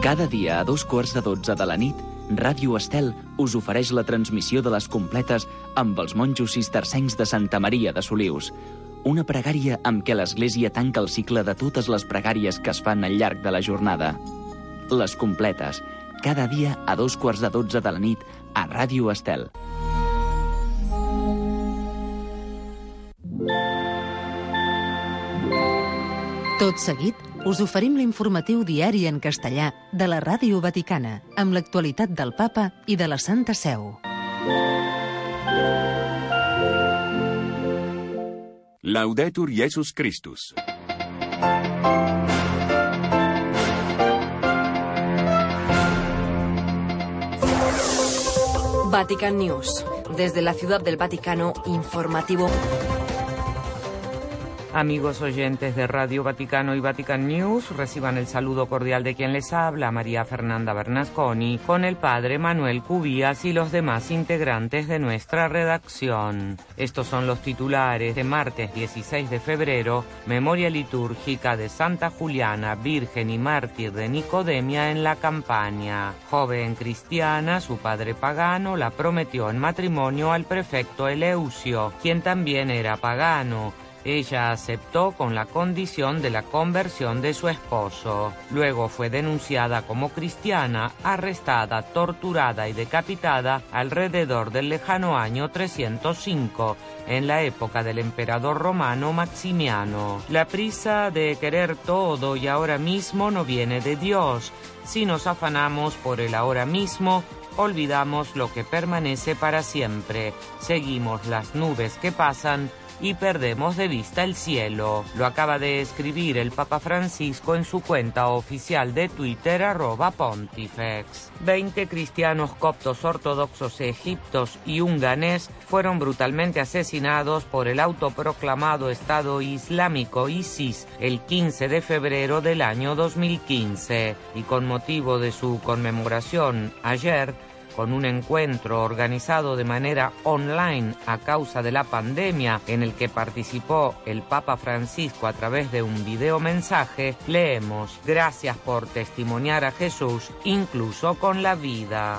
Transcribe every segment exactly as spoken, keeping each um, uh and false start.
Cada dia a dos quarts de dotze de la nit, Ràdio Estel us ofereix la transmissió de les completes amb els monjos cistercencs de Santa Maria de Solius. Una pregària amb què l'Església tanca el cicle de totes les pregàries que es fan al llarg de la jornada. Les completes, cada dia a dos quarts de dotze de la nit a Ràdio Estel. Tot seguit, us oferim l'informatiu diari en castellà de la Ràdio Vaticana, amb l'actualitat del Papa i de la Santa Seu. Laudetur Jesus Christus. Vatican News. Desde la Ciudad del Vaticano, informativo. Amigos oyentes de Radio Vaticano y Vatican News, reciban el saludo cordial de quien les habla, María Fernanda Bernasconi, con el padre Manuel Cubías y los demás integrantes de nuestra redacción. Estos son los titulares de martes dieciséis de febrero, memoria litúrgica de Santa Juliana, virgen y mártir de Nicodemia en la Campania. Joven cristiana, su padre pagano la prometió en matrimonio al prefecto Eleucio, quien también era pagano. Ella aceptó con la condición de la conversión de su esposo. Luego fue denunciada como cristiana, arrestada, torturada y decapitada alrededor del lejano año trescientos cinco, en la época del emperador romano Maximiano. La prisa de querer todo y ahora mismo no viene de Dios. Si nos afanamos por el ahora mismo, olvidamos lo que permanece para siempre. Seguimos las nubes que pasan y perdemos de vista el cielo. Lo acaba de escribir el Papa Francisco en su cuenta oficial de Twitter, arroba Pontifex. Veinte cristianos coptos ortodoxos egiptos y un ganés fueron brutalmente asesinados por el autoproclamado Estado Islámico ISIS el quince de febrero del año dos mil quince. Y con motivo de su conmemoración ayer, con un encuentro organizado de manera online a causa de la pandemia, en el que participó el Papa Francisco a través de un videomensaje, leemos: gracias por testimoniar a Jesús, incluso con la vida.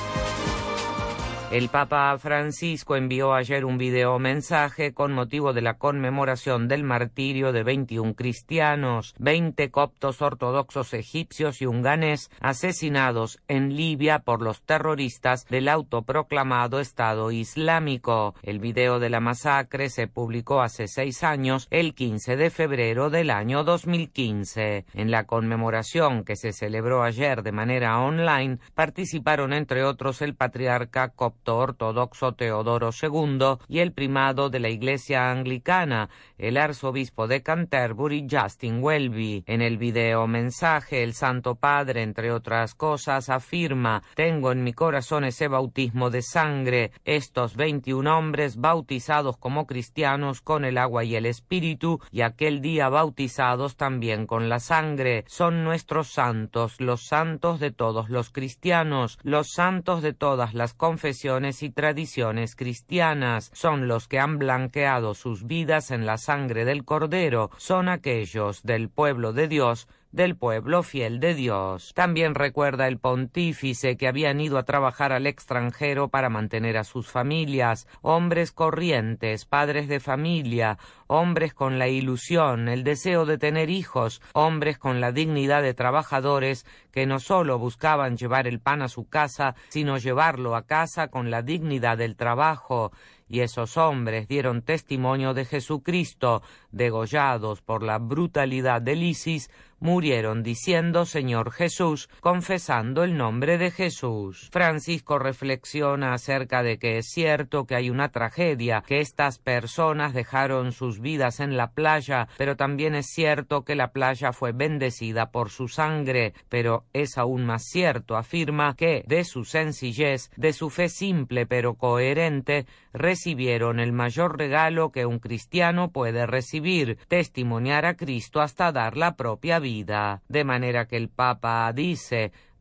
El Papa Francisco envió ayer un videomensaje con motivo de la conmemoración del martirio de veintiún cristianos, veinte coptos ortodoxos egipcios y un ganés asesinados en Libia por los terroristas del autoproclamado Estado Islámico. El video de la masacre se publicó hace seis años, el quince de febrero del año dos mil quince. En la conmemoración que se celebró ayer de manera online, participaron entre otros el patriarca copto ortodoxo Teodoro segundo y el primado de la Iglesia Anglicana, el arzobispo de Canterbury, Justin Welby. En el video mensaje, el Santo Padre, entre otras cosas, afirma: tengo en mi corazón ese bautismo de sangre, estos veintiún hombres bautizados como cristianos con el agua y el espíritu, y aquel día bautizados también con la sangre, son nuestros santos, los santos de todos los cristianos, los santos de todas las confesiones y tradiciones cristianas, son los que han blanqueado sus vidas en la sangre del Cordero, son aquellos del pueblo de Dios, del pueblo fiel de Dios. También recuerda el pontífice que habían ido a trabajar al extranjero para mantener a sus familias, hombres corrientes, padres de familia, hombres con la ilusión, el deseo de tener hijos, hombres con la dignidad de trabajadores que no solo buscaban llevar el pan a su casa, sino llevarlo a casa con la dignidad del trabajo. Y esos hombres dieron testimonio de Jesucristo, degollados por la brutalidad del ISIS, murieron diciendo Señor Jesús, confesando el nombre de Jesús. Francisco reflexiona acerca de que es cierto que hay una tragedia, que estas personas dejaron sus vidas en la playa, pero también es cierto que la playa fue bendecida por su sangre, pero es aún más cierto, afirma, que de su sencillez, de su fe simple pero coherente, recibieron el mayor regalo que un cristiano puede recibir, testimoniar a Cristo hasta dar la propia vida. De manera que el Papa dice: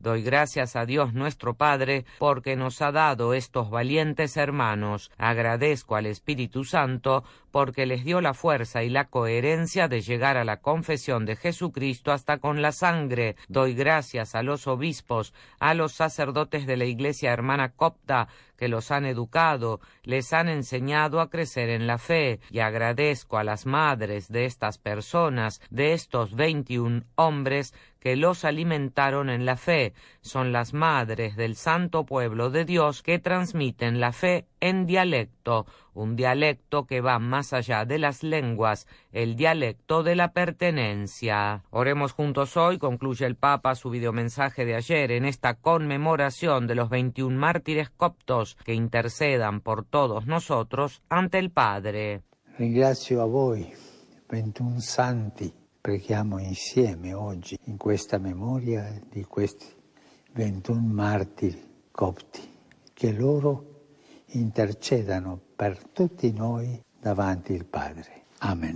Doy gracias a Dios nuestro Padre porque nos ha dado estos valientes hermanos. Agradezco al Espíritu Santo porque les dio la fuerza y la coherencia de llegar a la confesión de Jesucristo hasta con la sangre. Doy gracias a los obispos, a los sacerdotes de la Iglesia Hermana Copta, que los han educado, les han enseñado a crecer en la fe, y agradezco a las madres de estas personas, de estos veintiún hombres, que los alimentaron en la fe. Son las madres del santo pueblo de Dios que transmiten la fe en dialecto, un dialecto que va más allá de las lenguas, el dialecto de la pertenencia. Oremos juntos hoy, concluye el Papa su videomensaje de ayer, en esta conmemoración de los veintiún mártires coptos que intercedan por todos nosotros ante il Padre. Ringrazio a voi, veintiún santi. Preghiamo insieme oggi in questa memoria di questi veintiún martiri copti, che loro intercedano per tutti noi davanti il Padre. Amén.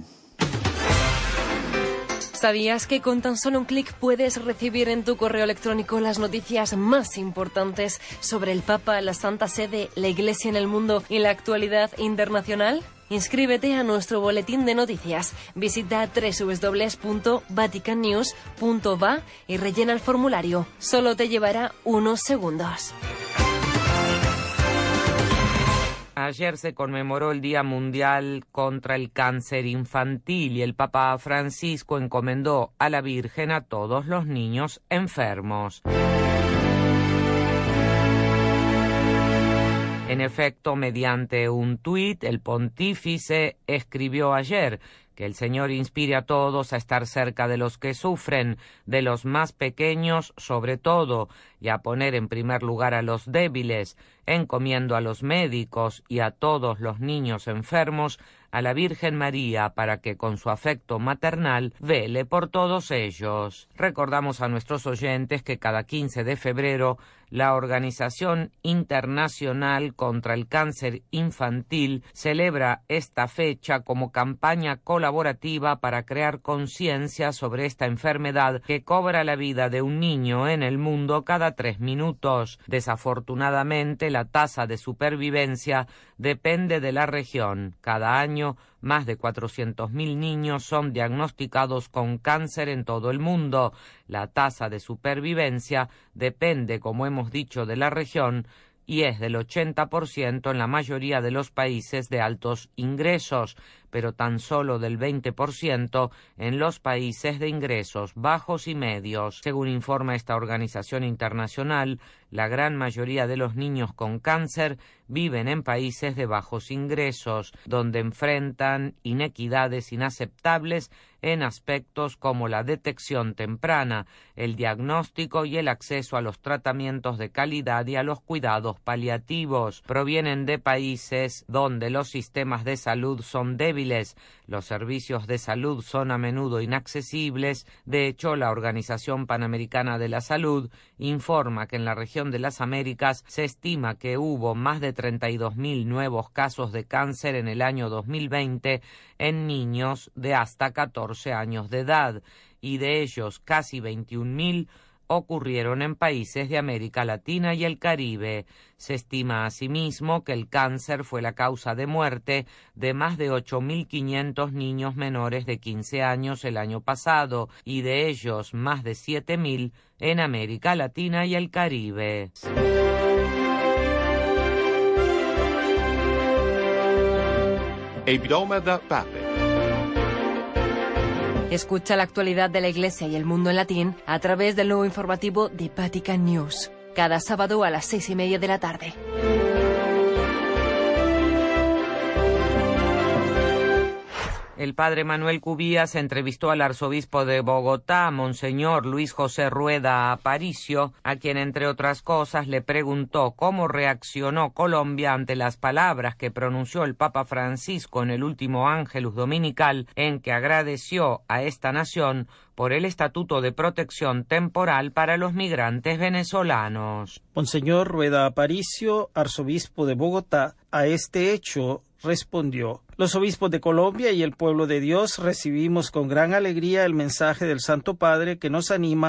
¿Sabías que con tan solo un clic puedes recibir en tu correo electrónico las noticias más importantes sobre el Papa, la Santa Sede, la Iglesia en el mundo y la actualidad internacional? Inscríbete a nuestro boletín de noticias. Visita doble u doble u doble u punto vatican news punto va y rellena el formulario. Solo te llevará unos segundos. Ayer se conmemoró el Día Mundial contra el Cáncer Infantil y el Papa Francisco encomendó a la Virgen a todos los niños enfermos. En efecto, mediante un tuit, el pontífice escribió ayer que el Señor inspire a todos a estar cerca de los que sufren, de los más pequeños sobre todo, y a poner en primer lugar a los débiles, encomiendo a los médicos y a todos los niños enfermos a la Virgen María para que con su afecto maternal vele por todos ellos. Recordamos a nuestros oyentes que cada quince de febrero la Organización Internacional contra el Cáncer Infantil celebra esta fecha como campaña colaborativa para crear conciencia sobre esta enfermedad que cobra la vida de un niño en el mundo cada tres minutos. Desafortunadamente, la tasa de supervivencia depende de la región. Cada año, más de cuatrocientos mil niños son diagnosticados con cáncer en todo el mundo. La tasa de supervivencia depende, como hemos dicho, de la región y es del ochenta por ciento en la mayoría de los países de altos ingresos, pero tan solo del veinte por ciento en los países de ingresos bajos y medios. Según informa esta organización internacional, la gran mayoría de los niños con cáncer viven en países de bajos ingresos, donde enfrentan inequidades inaceptables en aspectos como la detección temprana, el diagnóstico y el acceso a los tratamientos de calidad y a los cuidados paliativos. Provienen de países donde los sistemas de salud son débiles, los servicios de salud son a menudo inaccesibles. De hecho, la Organización Panamericana de la Salud informa que en la región de las Américas se estima que hubo más de treinta y dos mil nuevos casos de cáncer en el año dos mil veinte en niños de hasta catorce años de edad, y de ellos casi veintiún mil ocurrieron en países de América Latina y el Caribe. Se estima asimismo que el cáncer fue la causa de muerte de más de ocho mil quinientos niños menores de quince años el año pasado, y de ellos más de siete mil en América Latina y el Caribe. Hebdomada Pape. Escucha la actualidad de la Iglesia y el mundo en latín a través del nuevo informativo de Vatican News, cada sábado a las seis y media de la tarde. El padre Manuel Cubías entrevistó al arzobispo de Bogotá, Monseñor Luis José Rueda Aparicio, a quien, entre otras cosas, le preguntó cómo reaccionó Colombia ante las palabras que pronunció el Papa Francisco en el último Ángelus Dominical, en que agradeció a esta nación por el Estatuto de Protección Temporal para los migrantes venezolanos. Monseñor Rueda Aparicio, arzobispo de Bogotá, a este hecho respondió: los obispos de Colombia y el pueblo de Dios recibimos con gran alegría el mensaje del Santo Padre que nos anima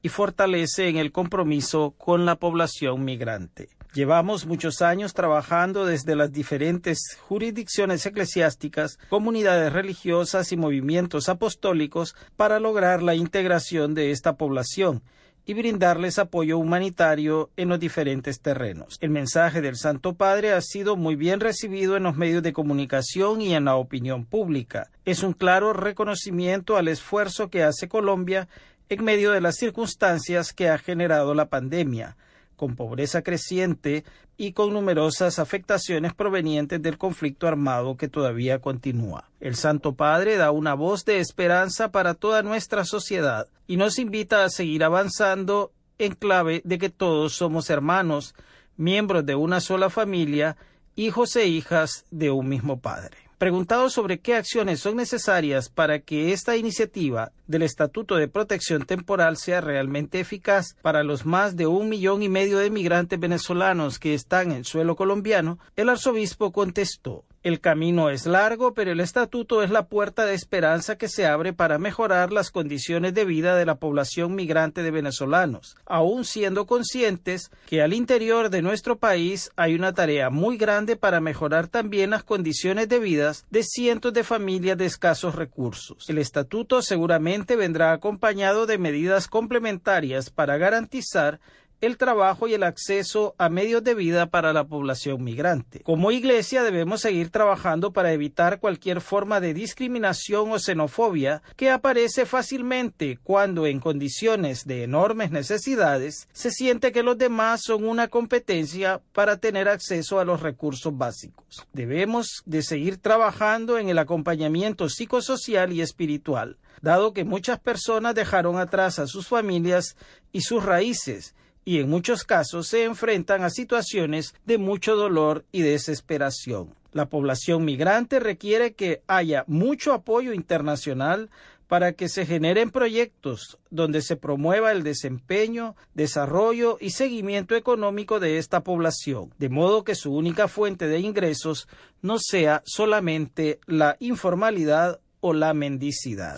y fortalece en el compromiso con la población migrante. Llevamos muchos años trabajando desde las diferentes jurisdicciones eclesiásticas, comunidades religiosas y movimientos apostólicos para lograr la integración de esta población y brindarles apoyo humanitario en los diferentes terrenos. El mensaje del Santo Padre ha sido muy bien recibido en los medios de comunicación y en la opinión pública. Es un claro reconocimiento al esfuerzo que hace Colombia en medio de las circunstancias que ha generado la pandemia, con pobreza creciente y con numerosas afectaciones provenientes del conflicto armado que todavía continúa. El Santo Padre da una voz de esperanza para toda nuestra sociedad y nos invita a seguir avanzando en clave de que todos somos hermanos, miembros de una sola familia, hijos e hijas de un mismo Padre. Preguntado sobre qué acciones son necesarias para que esta iniciativa del Estatuto de Protección Temporal sea realmente eficaz para los más de un millón y medio de migrantes venezolanos que están en suelo colombiano, el arzobispo contestó: el camino es largo, pero el estatuto es la puerta de esperanza que se abre para mejorar las condiciones de vida de la población migrante de venezolanos, aún siendo conscientes que al interior de nuestro país hay una tarea muy grande para mejorar también las condiciones de vida de cientos de familias de escasos recursos. El estatuto seguramente vendrá acompañado de medidas complementarias para garantizar el trabajo y el acceso a medios de vida para la población migrante. Como Iglesia debemos seguir trabajando para evitar cualquier forma de discriminación o xenofobia que aparece fácilmente cuando en condiciones de enormes necesidades se siente que los demás son una competencia para tener acceso a los recursos básicos. Debemos de seguir trabajando en el acompañamiento psicosocial y espiritual, dado que muchas personas dejaron atrás a sus familias y sus raíces, y en muchos casos se enfrentan a situaciones de mucho dolor y desesperación. La población migrante requiere que haya mucho apoyo internacional para que se generen proyectos donde se promueva el desempeño, desarrollo y seguimiento económico de esta población, de modo que su única fuente de ingresos no sea solamente la informalidad o la mendicidad.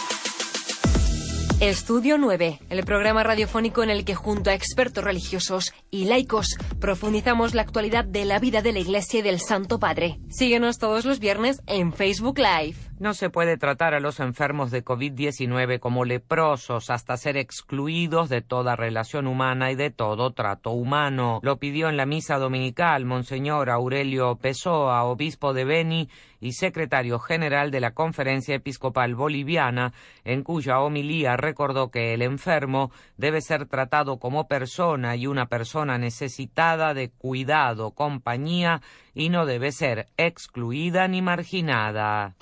Estudio nueve, el programa radiofónico en el que junto a expertos religiosos y laicos profundizamos la actualidad de la vida de la Iglesia y del Santo Padre. Síguenos todos los viernes en Facebook Live. No se puede tratar a los enfermos de COVID diecinueve como leprosos hasta ser excluidos de toda relación humana y de todo trato humano. Lo pidió en la misa dominical Monseñor Aurelio Pessoa, obispo de Beni y secretario general de la Conferencia Episcopal Boliviana, en cuya homilía recordó que el enfermo debe ser tratado como persona y una persona necesitada de cuidado, compañía, y no debe ser excluida ni marginada.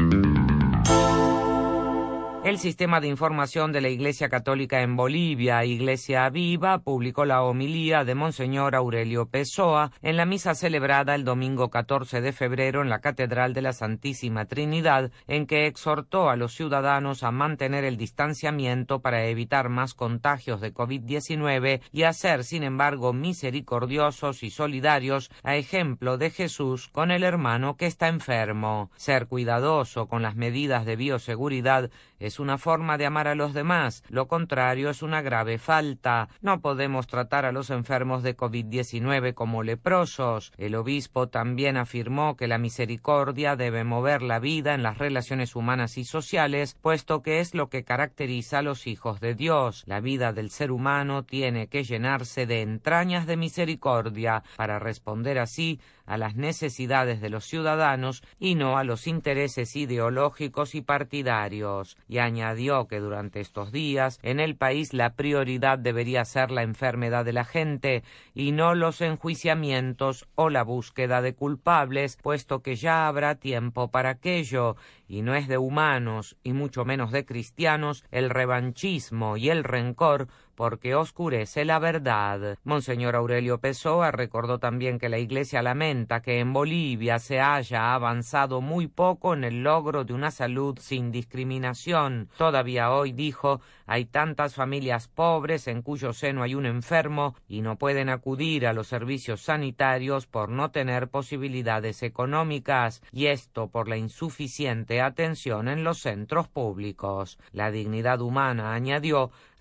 El Sistema de Información de la Iglesia Católica en Bolivia, Iglesia Viva, publicó la homilía de Monseñor Aurelio Pessoa en la misa celebrada el domingo catorce de febrero en la Catedral de la Santísima Trinidad, en que exhortó a los ciudadanos a mantener el distanciamiento para evitar más contagios de COVID diecinueve y a ser, sin embargo, misericordiosos y solidarios, a ejemplo de Jesús con el hermano que está enfermo. Ser cuidadoso con las medidas de bioseguridad es una forma de amar a los demás, lo contrario es una grave falta. No podemos tratar a los enfermos de COVID diecinueve como leprosos. El obispo también afirmó que la misericordia debe mover la vida en las relaciones humanas y sociales, puesto que es lo que caracteriza a los hijos de Dios. La vida del ser humano tiene que llenarse de entrañas de misericordia para responder así a las necesidades de los ciudadanos y no a los intereses ideológicos y partidarios. Y añadió que durante estos días en el país la prioridad debería ser la enfermedad de la gente y no los enjuiciamientos o la búsqueda de culpables, puesto que ya habrá tiempo para aquello, y no es de humanos, y mucho menos de cristianos, el revanchismo y el rencor, porque oscurece la verdad. Monseñor Aurelio Pessoa recordó también que la Iglesia lamenta que en Bolivia se haya avanzado muy poco en el logro de una salud sin discriminación. Todavía hoy, dijo, hay tantas familias pobres en cuyo seno hay un enfermo y no pueden acudir a los servicios sanitarios por no tener posibilidades económicas, y esto por la insuficiente atención en los centros públicos. La dignidad humana, añadió,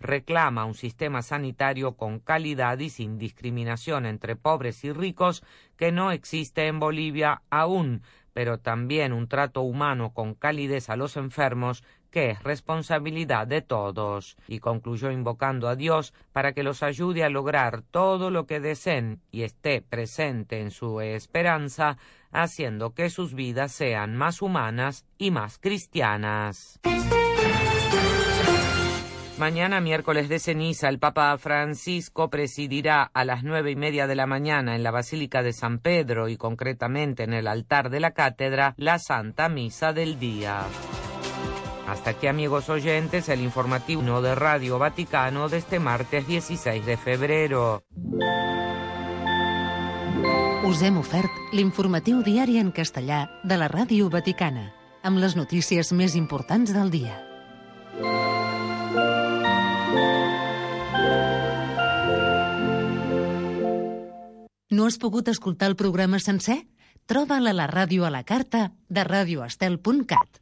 reclama un sistema sanitario con calidad y sin discriminación entre pobres y ricos que no existe en Bolivia aún, pero también un trato humano con calidez a los enfermos que es responsabilidad de todos. Y concluyó invocando a Dios para que los ayude a lograr todo lo que deseen y esté presente en su esperanza, haciendo que sus vidas sean más humanas y más cristianas. Mañana, miércoles de ceniza, el Papa Francisco presidirá a las nueve y media de la mañana en la Basílica de San Pedro y concretamente en el altar de la cátedra la Santa Misa del Día. Hasta aquí, amigos oyentes, el informativo de Radio Vaticano de este martes dieciséis de febrero. Us hem ofert l'informatiu diari en castellà de la Ràdio Vaticana, amb les notícies més importants del dia. No has pogut escoltar el programa sencer? Troba'l a la ràdio a la carta de radio estel punt cat.